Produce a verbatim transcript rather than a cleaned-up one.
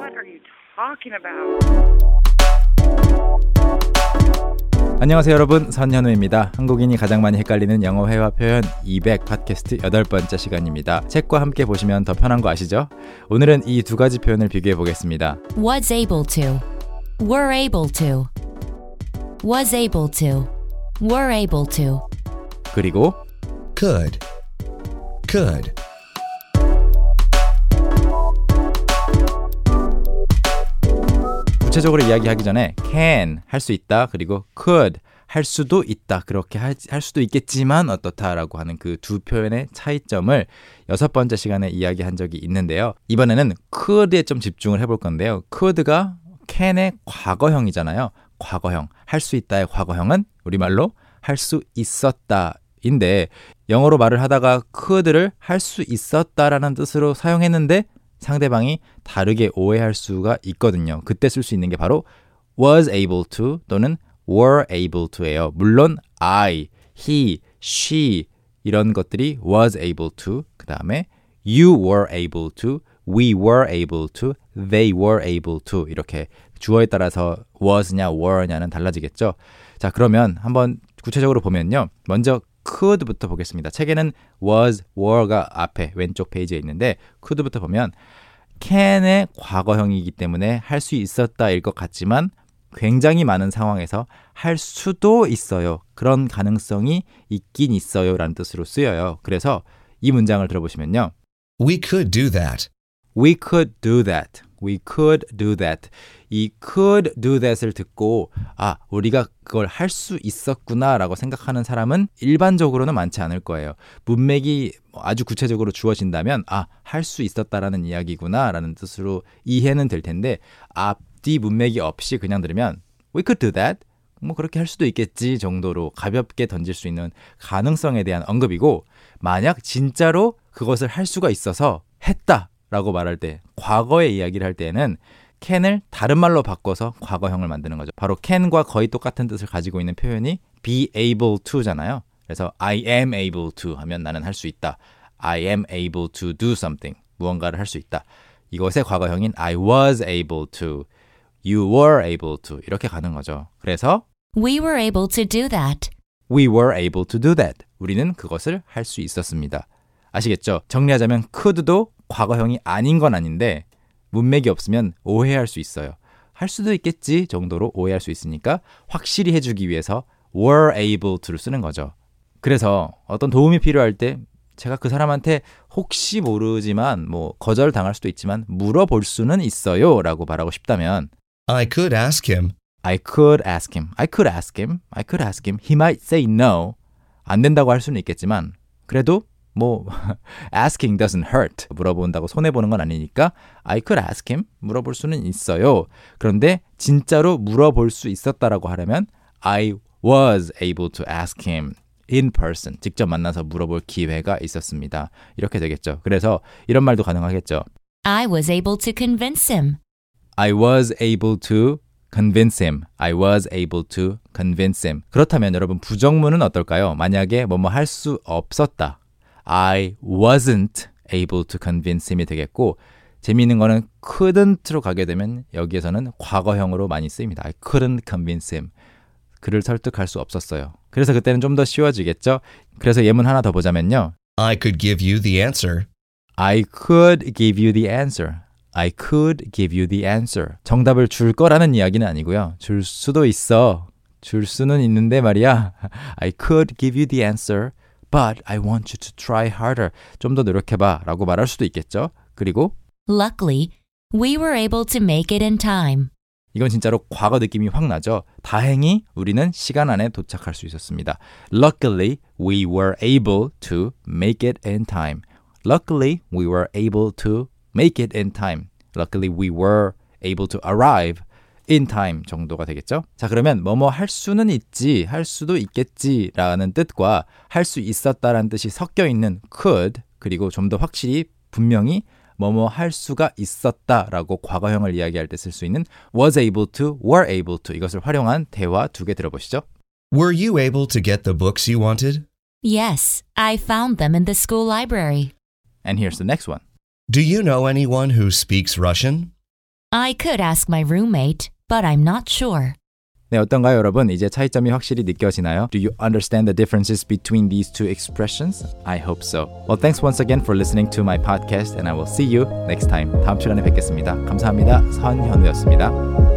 What are you talking about? 안녕하세요 여러분, 선현우입니다. 한국인이 가장 많이 헷갈리는 영어 회화 표현 이백 팟캐스트 여덟 번째 시간입니다. 책과 함께 보시면 더 편한 거 아시죠? 오늘은 이 두 가지 표현을 비교해 보겠습니다. Was able to, were able to, was able to, were able to. 그리고 could, could. 구체적으로 이야기하기 전에 can 할 수 있다, 그리고 could 할 수도 있다, 그렇게 할, 할 수도 있겠지만 어떻다라고 하는 그 두 표현의 차이점을 여섯 번째 시간에 이야기한 적이 있는데요. 이번에는 could에 좀 집중을 해볼 건데요. could가 can의 과거형이잖아요. 과거형, 할 수 있다의 과거형은 우리말로 할 수 있었다 인데, 영어로 말을 하다가 could를 할 수 있었다라는 뜻으로 사용했는데 상대방이 다르게 오해할 수가 있거든요. 그때 쓸 수 있는 게 바로 was able to 또는 were able to예요. 물론 I, he, she 이런 것들이 was able to, 그 다음에 you were able to, we were able to, they were able to 이렇게 주어에 따라서 was냐 were냐는 달라지겠죠. 자, 그러면 한번 구체적으로 보면요. 먼저 could부터 보겠습니다. 책에는 was, were가 앞에 왼쪽 페이지에 있는데 could부터 보면 can의 과거형이기 때문에 할 수 있었다일 것 같지만 굉장히 많은 상황에서 할 수도 있어요. 그런 가능성이 있긴 있어요 라는 뜻으로 쓰여요. 그래서 이 문장을 들어보시면요. We could do that. We could do that. We could do that. 이 could do that을 듣고 아, 우리가 그걸 할 수 있었구나 라고 생각하는 사람은 일반적으로는 많지 않을 거예요. 문맥이 아주 구체적으로 주어진다면 아, 할 수 있었다라는 이야기구나 라는 뜻으로 이해는 될 텐데 앞뒤 문맥이 없이 그냥 들으면 We could do that. 뭐 그렇게 할 수도 있겠지 정도로 가볍게 던질 수 있는 가능성에 대한 언급이고, 만약 진짜로 그것을 할 수가 있어서 했다 라고 말할 때, 과거의 이야기를 할 때에는 can을 다른 말로 바꿔서 과거형을 만드는 거죠. 바로 can과 거의 똑같은 뜻을 가지고 있는 표현이 be able to잖아요. 그래서 I am able to 하면 나는 할 수 있다. I am able to do something. 무언가를 할 수 있다. 이것의 과거형인 I was able to, you were able to 이렇게 가는 거죠. 그래서 We were able to do that. We were able to do that. 우리는 그것을 할 수 있었습니다. 아시겠죠? 정리하자면 could도 과거형이 아닌 건 아닌데 문맥이 없으면 오해할 수 있어요. 할 수도 있겠지 정도로 오해할 수 있으니까 확실히 해주기 위해서 were able to를 쓰는 거죠. 그래서 어떤 도움이 필요할 때 제가 그 사람한테 혹시 모르지만 뭐 거절당할 수도 있지만 물어볼 수는 있어요 라고 말하고 싶다면 I could ask him. I could ask him. I could ask him. I could ask him. He might say no. 안 된다고 할 수는 있겠지만 그래도 뭐 asking doesn't hurt. 물어본다고 손해보는 건 아니니까 I could ask him. 물어볼 수는 있어요. 그런데 진짜로 물어볼 수 있었다라고 하려면 I was able to ask him in person. 직접 만나서 물어볼 기회가 있었습니다. 이렇게 되겠죠. 그래서 이런 말도 가능하겠죠. I was able to convince him. I was able to convince him. I was able to convince him. 그렇다면 여러분 부정문은 어떨까요? 만약에 뭐뭐 할 수 없었다. I wasn't able to convince him이 되겠고, 재미있는 거는 couldn't로 가게 되면 여기에서는 과거형으로 많이 쓰입니다. I couldn't convince him. 그를 설득할 수 없었어요. 그래서 그때는 좀 더 쉬워지겠죠? 그래서 예문 하나 더 보자면요. I could give you the answer. I could give you the answer. I could give you the answer. 정답을 줄 거라는 이야기는 아니고요. 줄 수도 있어. 줄 수는 있는데 말이야. I could give you the answer. But I want you to try harder. 좀 더 노력해봐 라고 말할 수도 있겠죠. 그리고 Luckily, we were able to make it in time. 이건 진짜로 과거 느낌이 확 나죠. 다행히 우리는 시간 안에 도착할 수 있었습니다. Luckily, we were able to make it in time. Luckily, we were able to make it in time. Luckily, we were able to arrive in time 정도가 되겠죠. 자, 그러면 뭐뭐 할 수는 있지, 할 수도 있겠지라는 뜻과 할 수 있었다라는 뜻이 섞여 있는 could, 그리고 좀 더 확실히 분명히 뭐뭐 할 수가 있었다라고 과거형을 이야기할 때 쓸 수 있는 was able to, were able to 이것을 활용한 대화 두 개 들어보시죠. Were you able to get the books you wanted? Yes, I found them in the school library. And here's the next one. Do you know anyone who speaks Russian? I could ask my roommate, but I'm not sure. 네, 어떤가요, 여러분? 이제 차이점이 확실히 느껴지나요? Do you understand the differences between these two expressions? I hope so. Well, thanks once again for listening to my podcast, and I will see you next time. 다음 시간에 뵙겠습니다. 감사합니다. 선현우였습니다.